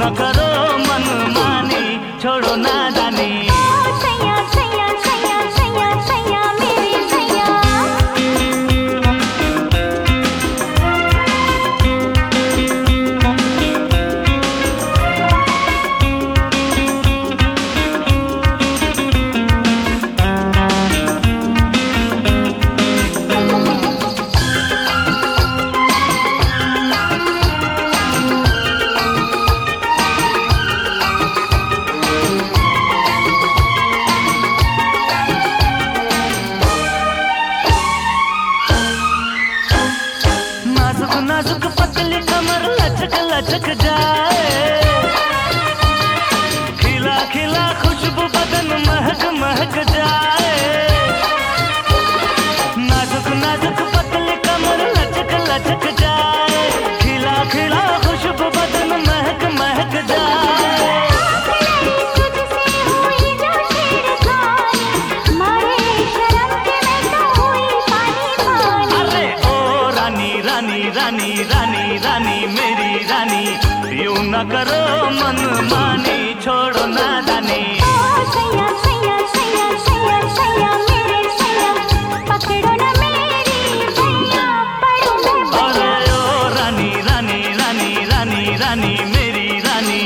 न करो मनमानी, छोड़ो नादानी। सैया सैया सैया सैया सैया मेरे सैया। नाजुक नाजुक पतली कमर लचक लचक जाए, खिला खिला खुशबू बदन महक महक जाए। नाजुक नाजुक पतली कमर लचक लचक जाए, खिला खिला खुशबू बदन महक महक जाए। अरे ओ रानी रानी रानी रानी रानी मेरी रानी, यूं न करो मनमानी, छोड़ो नादानी। सैया सैया सैया सैया सैया मेरे सैया, पकड़ो न मेरी भैया, पड़ो मैं भैया। अरे ओ रानी रानी रानी रानी रानी मेरी रानी।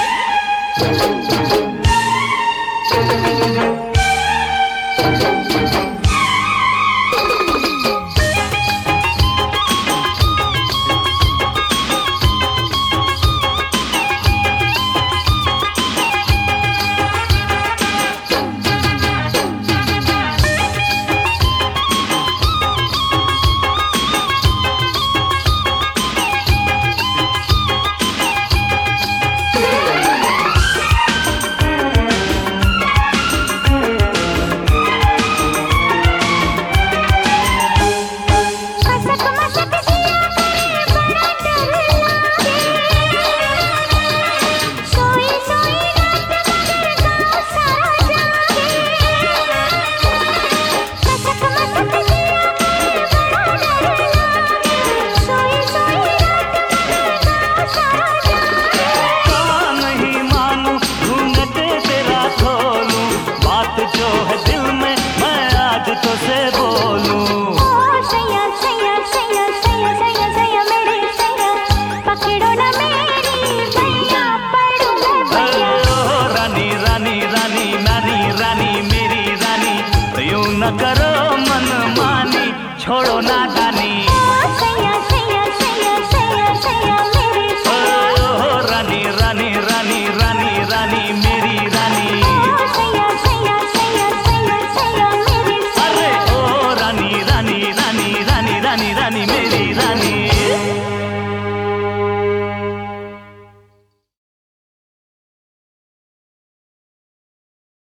जो है दिल में मैं आज तो से बोलूं। सैया सैया सैया सैया सैया सैया मेरे सैया, पकड़ो न मेरी भैया, पड़ो मैं भैया। ओ रानी रानी रानी नानी रानी मेरी रानी, यूं न करो मनमानी, छोड़ो नादानी। सैया सैया सैया सैया सैया मेरे सैया। ओ रानी रानी रानी रानी रानी मेरी रानी। सैया सैया सैया सैया सैया मेरे सैया। अरे ओ रानी रानी रानी रानी रानी रानी मेरी रानी।